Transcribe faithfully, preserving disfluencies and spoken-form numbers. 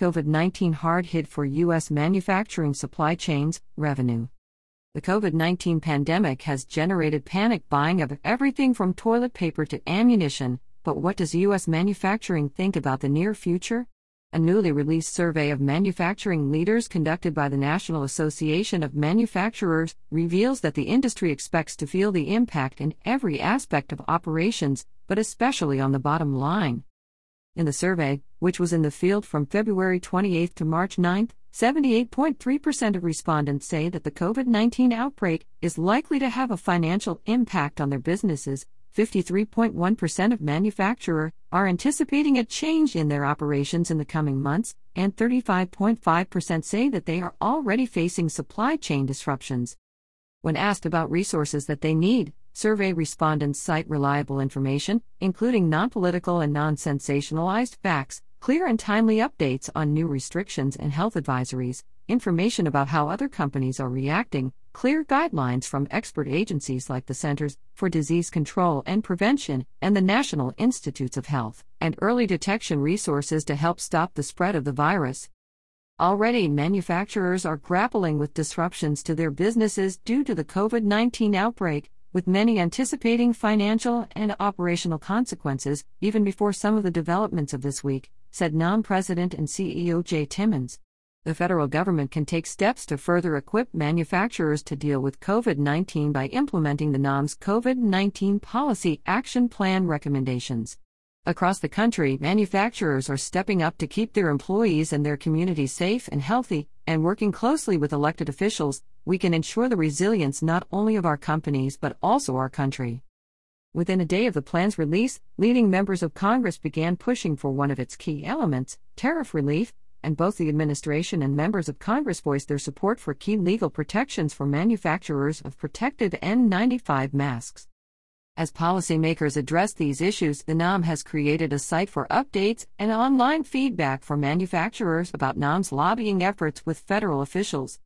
COVID nineteen hard hit for U S manufacturing supply chains, revenue. The COVID nineteen pandemic has generated panic buying of everything from toilet paper to ammunition, but what does U S manufacturing think about the near future? A newly released survey of manufacturing leaders conducted by the National Association of Manufacturers reveals that the industry expects to feel the impact in every aspect of operations, but especially on the bottom line. In the survey, which was in the field from February twenty-eighth to March ninth, seventy-eight point three percent of respondents say that the COVID nineteen outbreak is likely to have a financial impact on their businesses. fifty-three point one percent of manufacturers are anticipating a change in their operations in the coming months, and thirty-five point five percent say that they are already facing supply chain disruptions. When asked about resources that they need, survey respondents cite reliable information, including non-political and non-sensationalized facts, clear and timely updates on new restrictions and health advisories, information about how other companies are reacting, clear guidelines from expert agencies like the Centers for Disease Control and Prevention and the National Institutes of Health, and early detection resources to help stop the spread of the virus. Already, manufacturers are grappling with disruptions to their businesses due to the COVID nineteen outbreak, with many anticipating financial and operational consequences even before some of the developments of this week, said N A M President and C E O Jay Timmons. The federal government can take steps to further equip manufacturers to deal with COVID nineteen by implementing the N A M's COVID nineteen Policy Action Plan recommendations. Across the country, manufacturers are stepping up to keep their employees and their communities safe and healthy, and working closely with elected officials, we can ensure the resilience not only of our companies but also our country. Within a day of the plan's release, leading members of Congress began pushing for one of its key elements, tariff relief, and both the administration and members of Congress voiced their support for key legal protections for manufacturers of protective N ninety-five masks. As policymakers address these issues, the N A M has created a site for updates and online feedback for manufacturers about N A M's lobbying efforts with federal officials.